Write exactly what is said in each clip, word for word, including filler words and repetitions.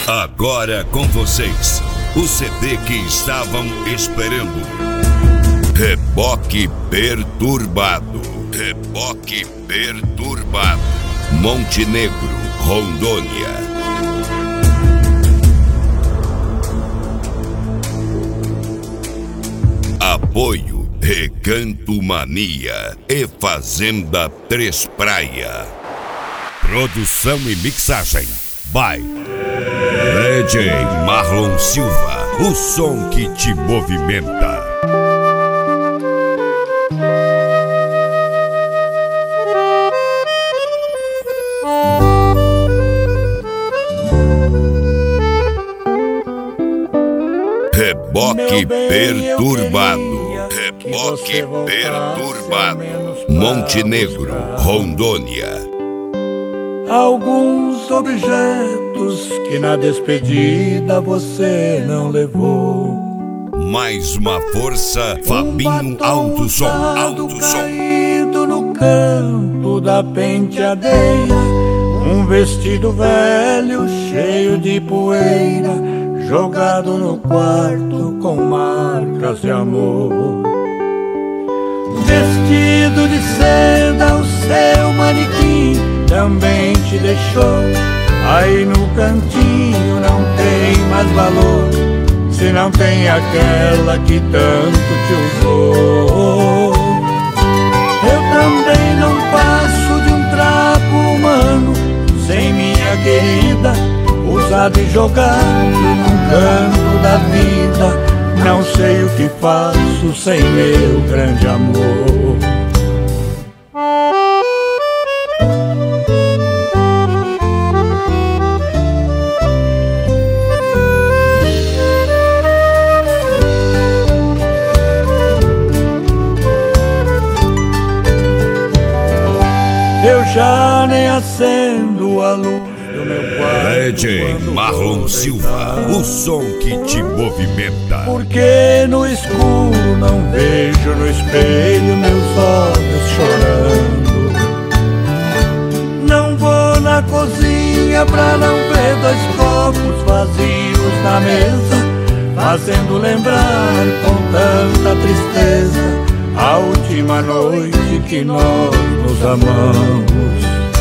Agora com vocês, o C D que estavam esperando. Reboque Perturbado. Reboque Perturbado. Montenegro, Rondônia. Apoio Recanto Mania e Fazenda Três Praia. Produção e mixagem by D J Marlon Silva, o som que te movimenta. Reboque Perturbado. Reboque Perturbado. Montenegro, Rondônia. Alguns objetos que na despedida você não levou. Mais uma força, Fabinho Alto Som. Alto Som. Caído no canto da penteadeira, um vestido velho cheio de poeira, jogado no quarto com marcas de amor. Vestido de seda, o seu manequim também te deixou. Aí no cantinho não tem mais valor, se não tem aquela que tanto te usou. Eu também não passo de um trapo humano, sem minha querida, usado e jogado num canto da vida. Não sei o que faço sem meu grande amor. Eu já nem acendo a luz do meu quarto. D J Marlon Silva, o som que te movimenta. Porque no escuro não vejo no espelho meus olhos chorando. Não vou na cozinha pra não ver dois copos vazios na mesa, fazendo lembrar com tanta tristeza a última noite que nós nos amamos.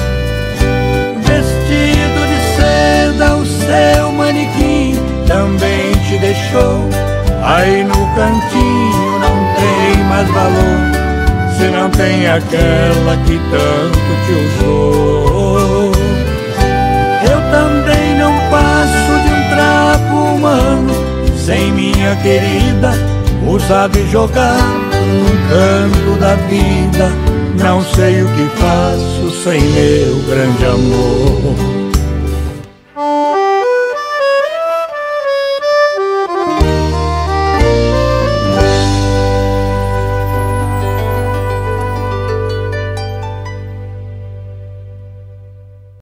Vestido de seda, o seu manequim também te deixou. Aí no cantinho não tem mais valor, se não tem aquela que tanto te usou. Eu também não passo de um trapo humano, sem minha querida, usado e jogado num canto da vida. Não sei o que faço sem meu grande amor.